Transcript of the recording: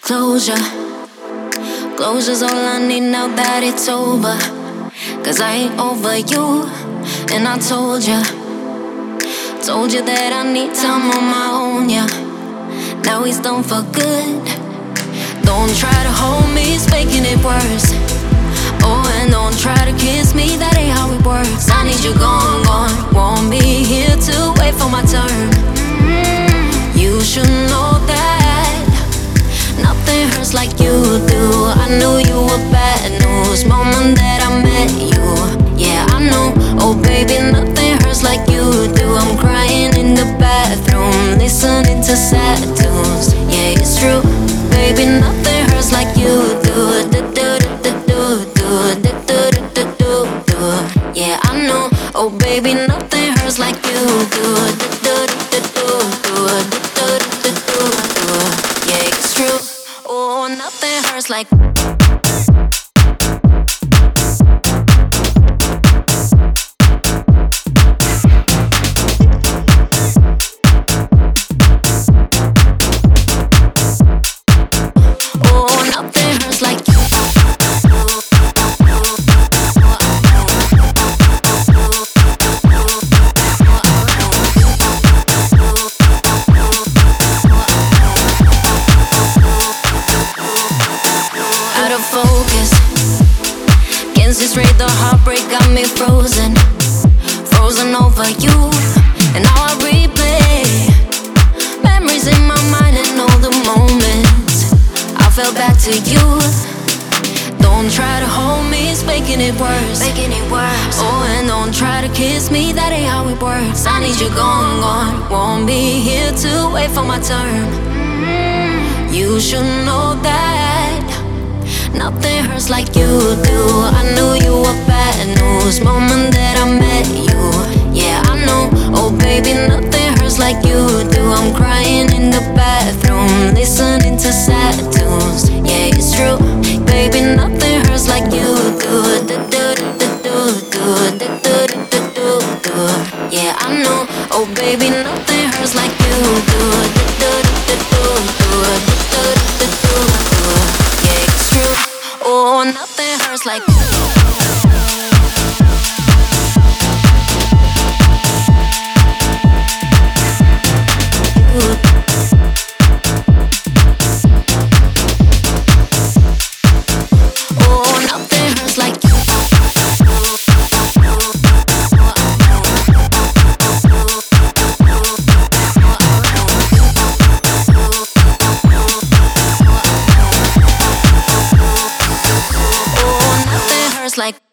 Closure, closure's all I need now that it's over. 'Cause I ain't over you, and I told you that I need time on my own, yeah. Now he's done for good. Don't try to hold me, it's making it worse. Oh, and don't try to kiss me, that ain't how it works. I need you gone, gone. Won't be here to wait for my turn. You should know that nothing hurts like you do. I knew you were bad news moment that I met you. Yeah, I know. Oh baby, nothing hurts like you do. I'm crying in the bathroom, listening to sad tunes. Yeah, it's true. Baby, nothing hurts like you do. Yeah, I know. Oh baby, nothing hurts like you do. Yeah, it's true. Oh, nothing hurts like. Focus, can't see straight, the heartbreak got me frozen. Frozen over you, and now I replay memories in my mind and all the moments I fell back to you. Don't try to hold me, it's making it worse. Oh, and don't try to kiss me, that ain't how it works. I need you gone, gone. Won't be here to wait for my turn. You should know that nothing hurts like you do. I knew you were bad news moment that I met you. Yeah, I know. Oh baby, nothing hurts like you do. I'm crying in the bathroom, listening to sad tunes. Yeah, it's true. Baby, nothing hurts like you do. Yeah, I know. Oh baby, nothing hurts like you do. Yeah, it's true. Oh, nothing hurts like. Like